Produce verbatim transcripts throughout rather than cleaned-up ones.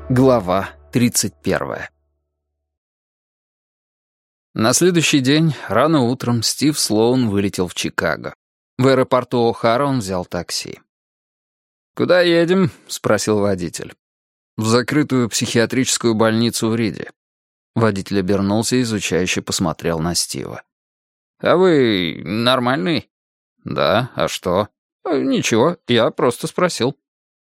Глава тридцать первая. На следующий день, рано утром, Стив Слоун вылетел в Чикаго. В аэропорту О'Хара он взял такси. «Куда едем?» — спросил водитель. «В закрытую психиатрическую больницу в Риде». Водитель обернулся и изучающе посмотрел на Стива. «А вы нормальный?» «Да, а что?» «Ничего, я просто спросил».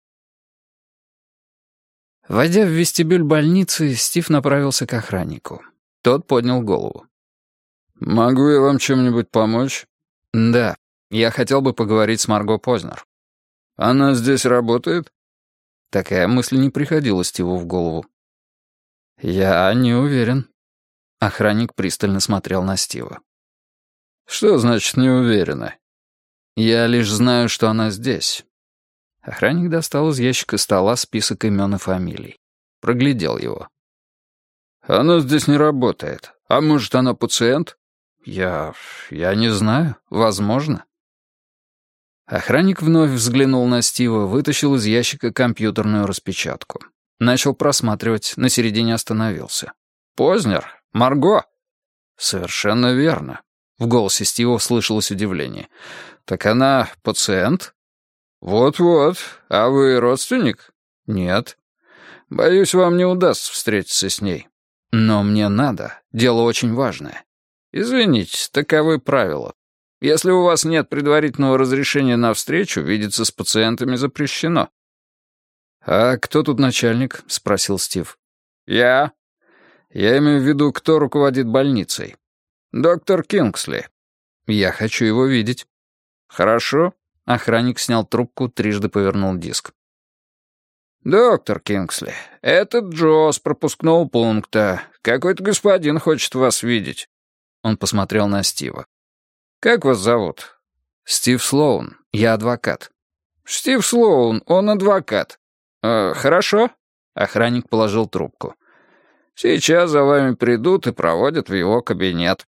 Войдя в вестибюль больницы, Стив направился к охраннику. Тот поднял голову. «Могу я вам чем-нибудь помочь?» «Да, я хотел бы поговорить с Марго Познер». «Она здесь работает?» Такая мысль не приходила Стиву в голову. «Я не уверен». Охранник пристально смотрел на Стива. «Что значит «не уверена»?» «Я лишь знаю, что она здесь». Охранник достал из ящика стола список имен и фамилий. Проглядел его. «Она здесь не работает. А может, она пациент?» «Я... я не знаю. Возможно». Охранник вновь взглянул на Стива, вытащил из ящика компьютерную распечатку. Начал просматривать, на середине остановился. «Познер? Марго?» «Совершенно верно». В голосе Стива слышалось удивление. «Так она пациент?» «Вот-вот. А вы родственник?» «Нет». «Боюсь, вам не удастся встретиться с ней». «Но мне надо. Дело очень важное». «Извините, таковы правила. Если у вас нет предварительного разрешения на встречу, видеться с пациентами запрещено». «А кто тут начальник?» — спросил Стив. «Я». «Я имею в виду, кто руководит больницей». «Доктор Кингсли». «Я хочу его видеть». «Хорошо». Охранник снял трубку, трижды повернул диск. «Доктор Кингсли, это Джо с пропускного пункта. Какой-то господин хочет вас видеть». Он посмотрел на Стива. «Как вас зовут?» «Стив Слоун. Я адвокат». «Стив Слоун, он адвокат». «Э, «Хорошо». Охранник положил трубку. «Сейчас за вами придут и проводят в его кабинет».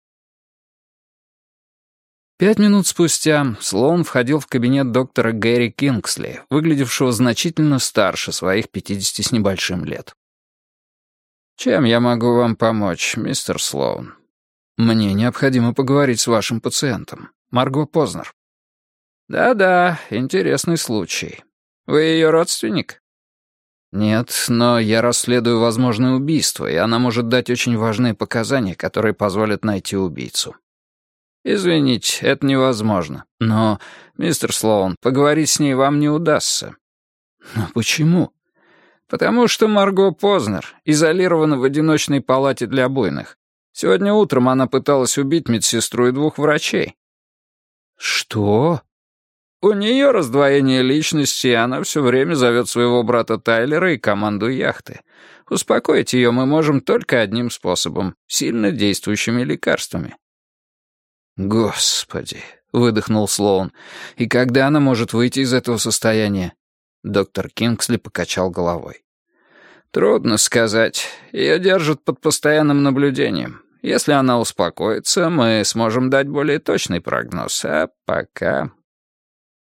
Пять минут спустя Слоун входил в кабинет доктора Гэри Кингсли, выглядевшего значительно старше своих пятидесяти с небольшим лет. «Чем я могу вам помочь, мистер Слоун?» «Мне необходимо поговорить с вашим пациентом, Марго Познер». «Да-да, интересный случай. Вы ее родственник?» «Нет, но я расследую возможное убийство, и она может дать очень важные показания, которые позволят найти убийцу». «Извините, это невозможно. Но, мистер Слоун, поговорить с ней вам не удастся». «Но почему?» «Потому что Марго Познер изолирована в одиночной палате для буйных. Сегодня утром она пыталась убить медсестру и двух врачей». «Что?» «У нее раздвоение личности, и она все время зовет своего брата Тайлера и команду яхты. Успокоить ее мы можем только одним способом — сильно действующими лекарствами». «Господи!» — выдохнул Слоун. «И когда она может выйти из этого состояния?» Доктор Кингсли покачал головой. «Трудно сказать. Ее держат под постоянным наблюдением. Если она успокоится, мы сможем дать более точный прогноз. А пока...»